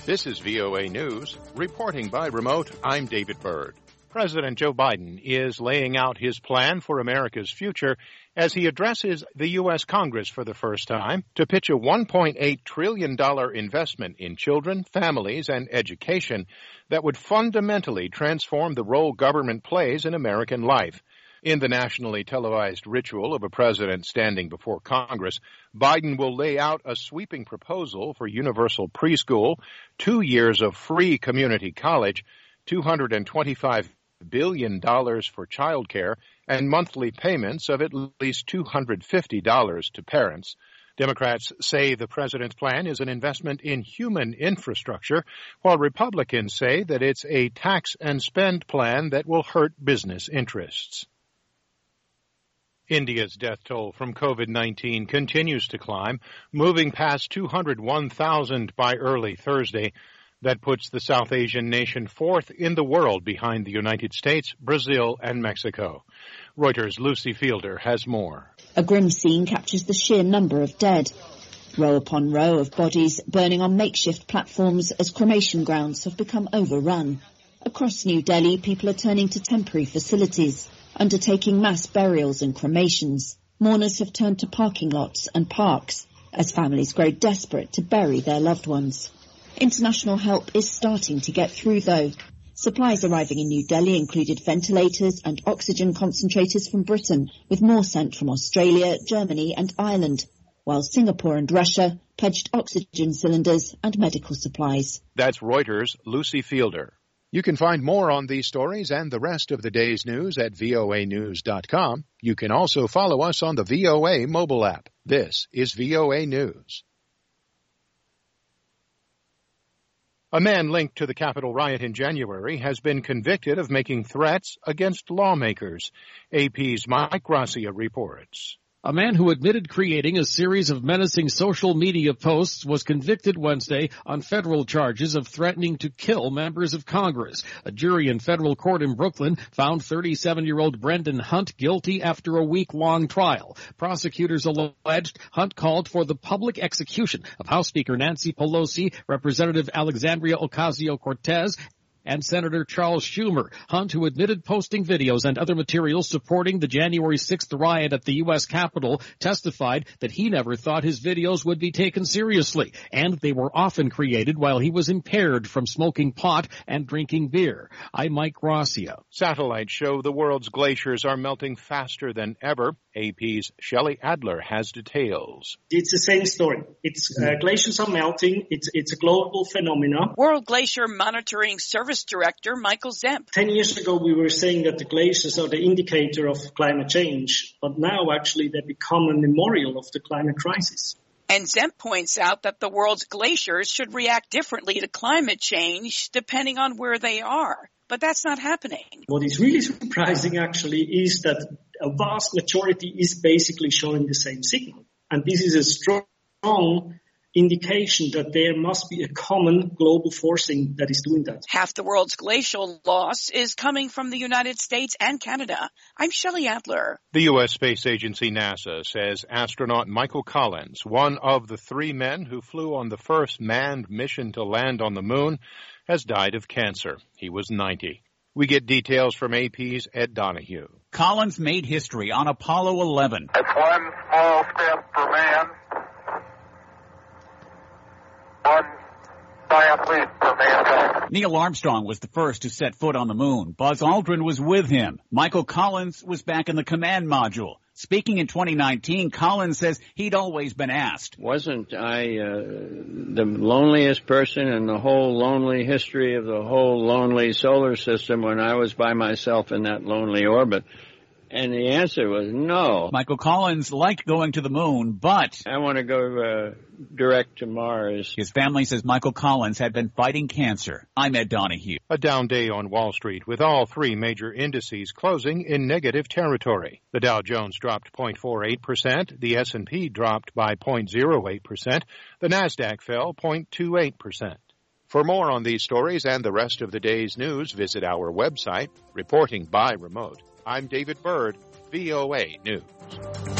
This is VOA News. Reporting by remote, I'm David Byrd. President Joe Biden is laying out his plan for America's future as he addresses the U.S. Congress for the first time to pitch a $1.8 trillion investment in children, families, and education that would fundamentally transform the role government plays in American life. In the nationally televised ritual of a president standing before Congress, Biden will lay out a sweeping proposal for universal preschool, 2 years of free community college, $225 billion for child care, and monthly payments of at least $250 to parents. Democrats say the president's plan is an investment in human infrastructure, while Republicans say that it's a tax and spend plan that will hurt business interests. India's death toll from COVID-19 continues to climb, moving past 201,000 by early Thursday. That puts the South Asian nation fourth in the world behind the United States, Brazil, and Mexico. Reuters' Lucy Fielder has more. A grim scene captures the sheer number of dead. Row upon row of bodies burning on makeshift platforms as cremation grounds have become overrun. Across New Delhi, people are turning to temporary facilities, undertaking mass burials and cremations. Mourners have turned to parking lots and parks as families grow desperate to bury their loved ones. International help is starting to get through, though. Supplies arriving in New Delhi included ventilators and oxygen concentrators from Britain, with more sent from Australia, Germany and Ireland, while Singapore and Russia pledged oxygen cylinders and medical supplies. That's Reuters' Lucy Fielder. You can find more on these stories and the rest of the day's news at voanews.com. You can also follow us on the VOA mobile app. This is VOA News. A man linked to the Capitol riot in January has been convicted of making threats against lawmakers. AP's Mike Gracia reports. A man who admitted creating a series of menacing social media posts was convicted Wednesday on federal charges of threatening to kill members of Congress. A jury in federal court in Brooklyn found 37-year-old Brendan Hunt guilty after a week-long trial. Prosecutors alleged Hunt called for the public execution of House Speaker Nancy Pelosi, Representative Alexandria Ocasio-Cortez, and Senator Charles Schumer. Hunt, who admitted posting videos and other materials supporting the January 6th riot at the U.S. Capitol, testified that he never thought his videos would be taken seriously, and they were often created while he was impaired from smoking pot and drinking beer. I'm Mike Gracia. Satellites show the world's glaciers are melting faster than ever. AP's Shelley Adler has details. It's the same story. Glaciers are melting. It's a global phenomenon. World Glacier Monitoring Service Director Michael Zemp. 10 years ago, we were saying that the glaciers are the indicator of climate change, but now actually they become a memorial of the climate crisis. And Zemp points out that the world's glaciers should react differently to climate change depending on where they are. But that's not happening. What is really surprising, actually, is that a vast majority is basically showing the same signal. And this is a strong indication that there must be a common global forcing that is doing that. Half the world's glacial loss is coming from the United States and Canada. I'm Shelley Adler. The U.S. Space Agency NASA says astronaut Michael Collins, one of the 3 men who flew on the first manned mission to land on the moon, has died of cancer. He was 90. We get details from AP's Ed Donahue. Collins made history on Apollo 11. It's one small step for man, one giant leap for mankind. Neil Armstrong was the first to set foot on the moon. Buzz Aldrin was with him. Michael Collins was back in the command module. Speaking in 2019, Collins says he'd always been asked. Wasn't I the loneliest person in the whole lonely history of the whole lonely solar system when I was by myself in that lonely orbit? And the answer was no. Michael Collins liked going to the moon, but I want to go direct to Mars. His family says Michael Collins had been fighting cancer. I'm Ed Donahue. A down day on Wall Street with all 3 major indices closing in negative territory. The Dow Jones dropped 0.48%. The S&P dropped by 0.08%. The Nasdaq fell 0.28%. For more on these stories and the rest of the day's news, visit our website, Reporting by Remote. I'm David Byrd, VOA News.